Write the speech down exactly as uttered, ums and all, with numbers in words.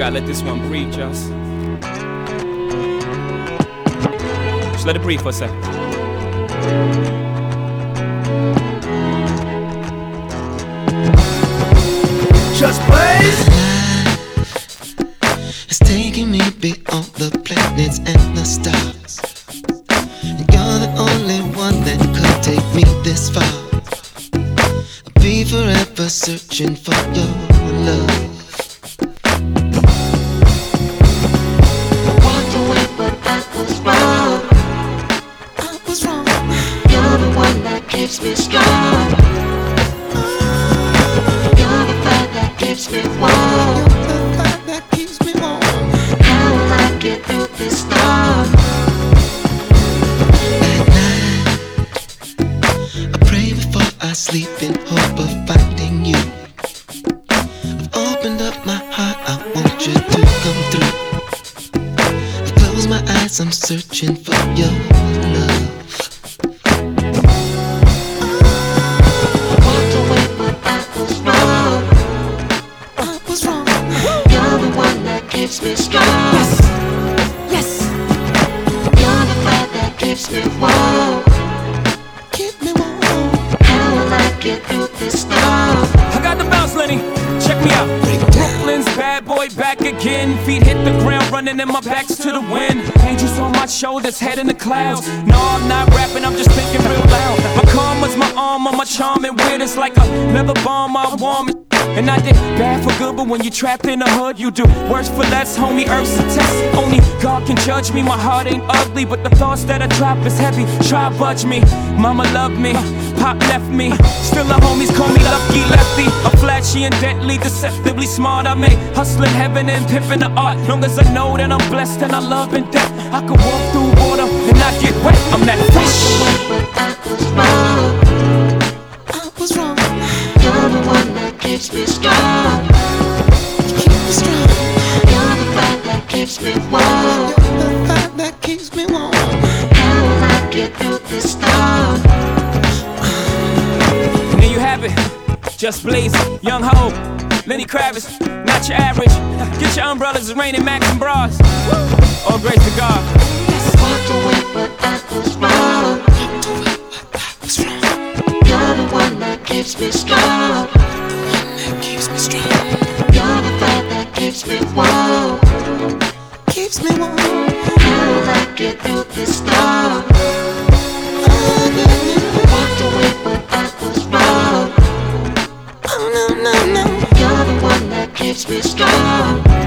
gotta let this one breathe, just. Just let it breathe for a second. Just blaze. It's taking me beyond the planets and the stars. And you're the only one that could take me this far. I'll be forever searching for your love. I walked away, but I was wrong. I was wrong. You're the one that keeps me strong. You're the fire that keeps me warm. You're the fire that keeps me warm. How will I get through this storm? At night, I pray before I sleep in hope of finding you. I've opened up my heart, I want you to come through. I close my eyes, I'm searching for your love. I walked away, but I was wrong. I was wrong. You're the one that keeps me strong. Yes, yes. You're the fire that keeps me warm. Keep me warm. How will I get through this storm? I got the bounce, Lenny. Check me out. Brooklyn's bad boy back again. Feet hit the ground, running and my back's to the wind. Angels on my shoulders, head in the clouds. No, I'm not rapping, I'm just thinking real loud. My karma's my armor, my charm and weird. It's like a leather bomb, I warm it. And I did bad for good, but when you're trapped in the hood, you do worse for less, homie. Earth's a test. Only God can judge me. My heart ain't ugly, but the thoughts that I drop is heavy. Try budge me. Mama loved me, Pop left me. Still the homies call me Lucky Lefty. I'm flashy and deadly, deceptively smart. I made hustling heaven and pimping the art. Long as I know that I'm blessed and I love and death, I could walk through water and not get wet. I'm that fish. I was wrong. You're the one that keeps me strong. You keep me strong. You're the fire that keeps me warm. You're the fire that keeps me warm. How will I get through this storm? And there you have it. Just Blaze, Young Ho, Lenny Kravitz, not your average. Get your umbrellas, it's raining Max and bras. All grace to God. Walked away, but I was wrong. Walked away, but I was wrong. You're the one that keeps me strong. The one that keeps me strong. You're the fire that keeps me warm. Keeps me warm. How will I get through this storm? Walked away, but I was wrong. Oh no, no, no. You're the one that keeps me strong.